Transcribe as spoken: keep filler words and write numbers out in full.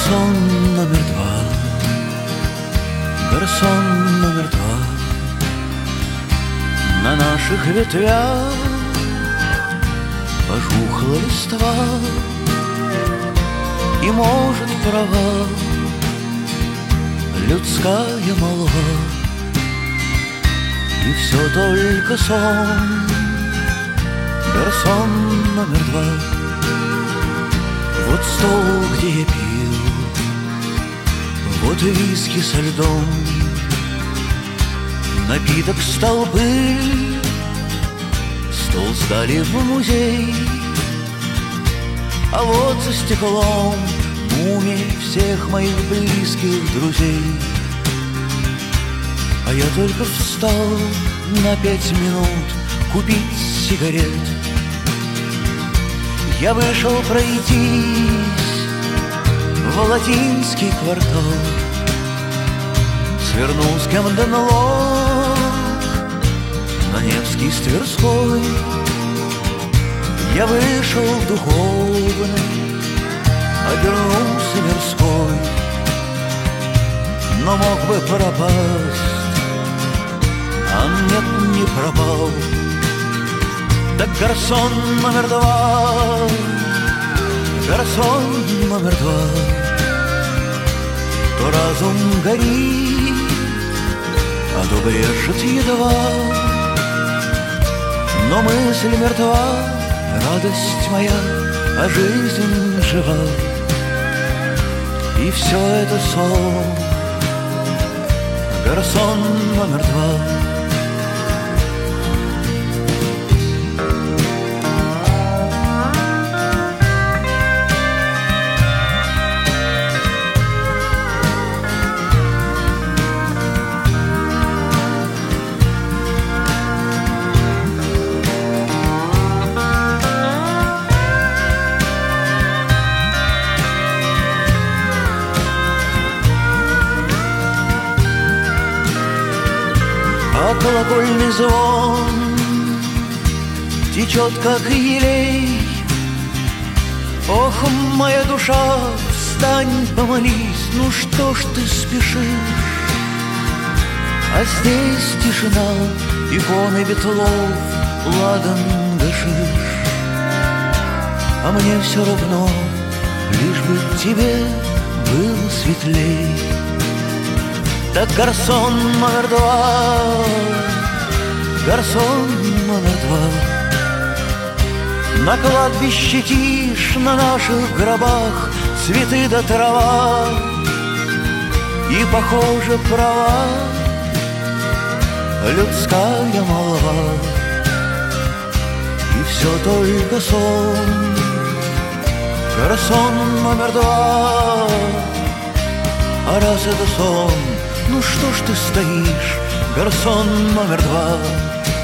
Гарсон номер два, гарсон номер два. На наших ветвях пожухла листва, и, может, права людская молва, и все только сон. Гарсон номер два. Вот стол, где я пил, вот виски со льдом, напиток столбы, стол сдали в музей, а вот за стеклом мумии всех моих близких друзей. А я только встал на пять минут купить сигарет. Я вышел пройтись в латинский квартал, свернул с Камден-Лог на Невский с Тверской. Я вышел духовный, обернулся мирской, но мог бы пропасть, а нет, не пропал. Так гарсон номер два, гарсон номер два. То разум горит, а то брежет едва, но мысль мертва, радость моя, а жизнь жива. И все это сон, гарсон номер два. А колокольный звон течет, как елей. Ох, моя душа, встань, помолись, ну что ж ты спешишь? А здесь тишина, иконы ветлов, ладан гашиш. А мне все равно, лишь бы тебе было светлей. Так гарсон номер два, гарсон номер два. На кладбище тишь, на наших гробах цветы да трава. И, похоже, права людская молва. И все только сон, гарсон номер два. А раз это сон, ну что ж ты стоишь, гарсон номер два?